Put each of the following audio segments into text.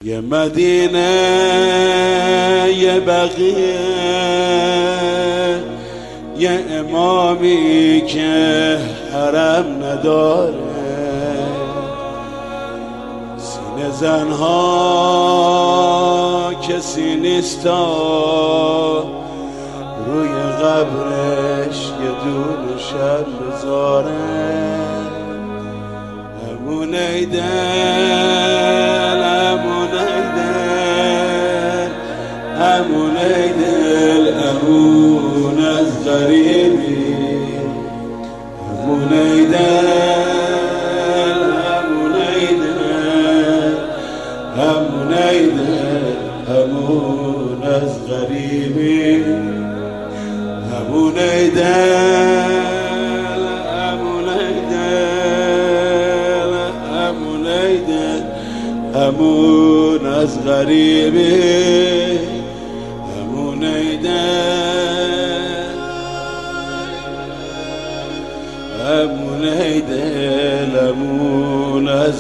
یه مدینه یه بقیه، یه امامی که حرم نداره، سینه زنها کسی نیستا، روی قبرش یه دونه شب بذاره. همون ایدن، همون ایدن، همون ایدن، همون از غریبی، همون ایدن، همون ایدن، همون ایدن، همون از غریبی، همون ایدن، همون ایدن، همون ایدن، همون از غریبی، همون ایدن، همون ایدن، همون از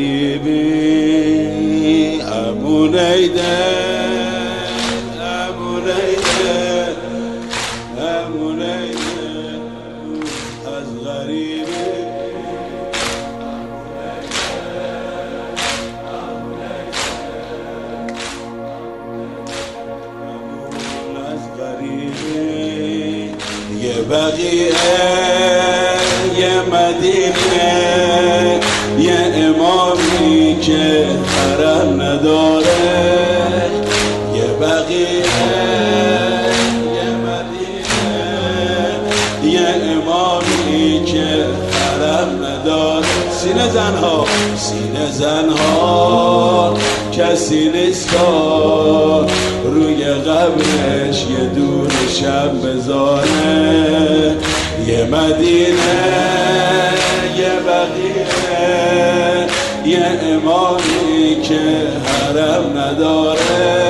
غریبی، همون ایدن، همون ایدن، همون ایدن از غریبی، همون از غریبی. یه بقیه، یه مدینه، یه امامی که حرم نداره، یه بقیه، یه امامی که حرم نداره، سینه زنها، سینه زنها کسی نیستا، روی قبرش یه دونه شب بذاره. یه مدینه، یه بقیه، یه امامی که حرم نداره،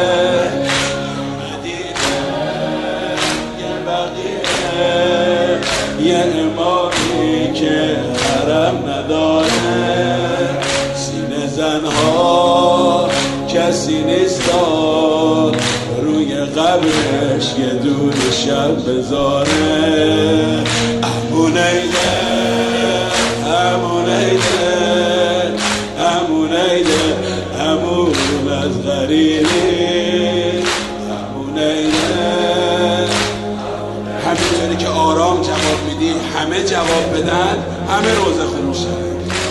یه امامی که حرم نداره، سینه زنها کسی نیستا، روی قبرش یه دونه شب بذاره. همون ایدن، همون ایدن، همون ایدن، همون از غریبی، همون ایدن. همینطوری که آرام جواب میدیم همه جواب بدن، همه روزه خون میشن.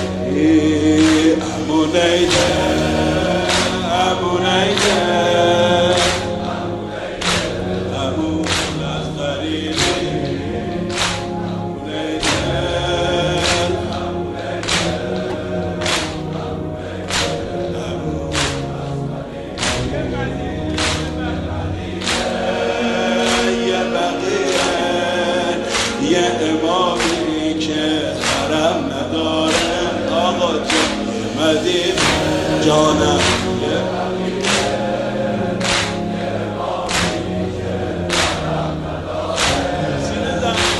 همون ایدن، همون ایدن، همون از غریبی، همون ایدن، یه بقیه، یه امامی که حرم نداره. آقا جان یه مدینه جانم، یه بقیه، یه امامی که حرم نداره، سینه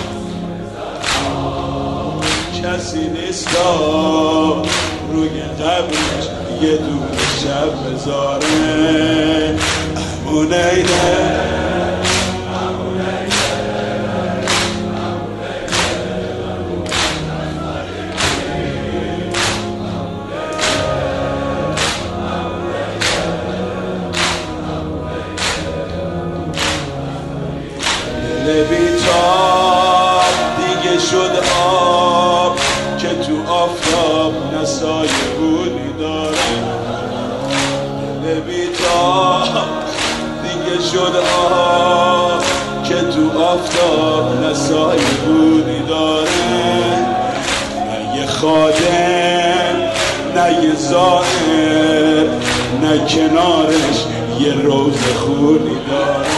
زنها کسی نیستا، روی قبرش یه دونه شب بذاره. همون ایدن، بیتاب دیگه شد آب که تو آفتاب نسای بودی داره. بیتاب دیگه شد آب که تو آفتاب نسای بودی داره. نه یه خادم، نه یه ظاهر، نه کنارش یه روز خونی داره.